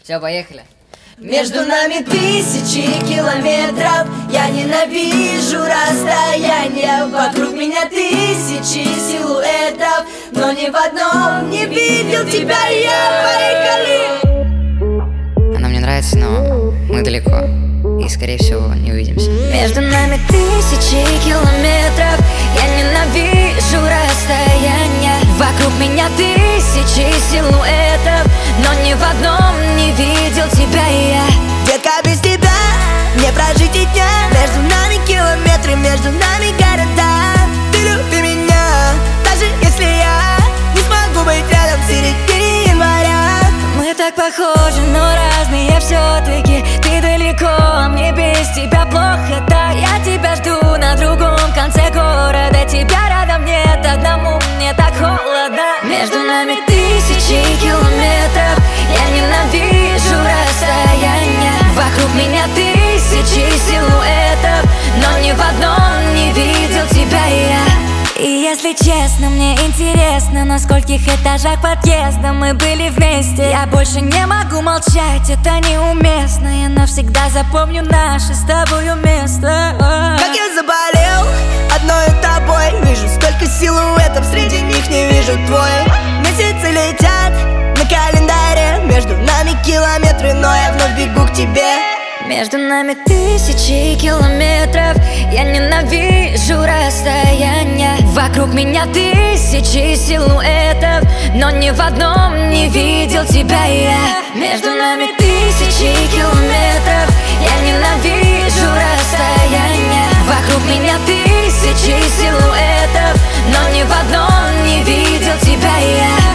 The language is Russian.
Все, поехали. Между нами тысячи километров, я ненавижу расстояние. Вокруг меня тысячи силуэтов, но ни в одном не видел тебя я. Поехали! Она мне нравится, но мы далеко и, скорее всего, не увидимся. Между нами тысячи километров, я ненавижу расстояние. Вокруг меня тысячи силуэтов, но ни в одном не видел тебя я. Детка, без тебя не прожить и дня. Между нами километры, между нами города. Ты люби меня, даже если я не смогу быть рядом в середине января. Мы так похожи, но разные все-таки. Ты далеко, а мне без тебя плохо. Да, я тебя жду на другом конце города. Тебя рядом нет, одному мне так холодно. Между нами тысячи километров, я ненавижу расстояние. Вокруг меня тысячи силуэтов, но ни в одном не видел тебя я. И если честно, мне интересно, на скольких этажах подъезда мы были вместе. Я больше не могу молчать, это неуместно. Я навсегда запомню наше с тобою место. Как я заболел одной тобой. Вижу столько силуэтов, среди них не вижу твой. Месяцы летят на календаре, между нами километры, но я вновь бегу к тебе. Между нами тысячи километров, я ненавижу расстояние. Вокруг меня тысячи силуэтов, но ни в одном не видел тебя я. Между нами тысячи километров, я ненавижу расстояние. Вокруг меня тысячи силуэтов, но ни в одном не видел тебя я.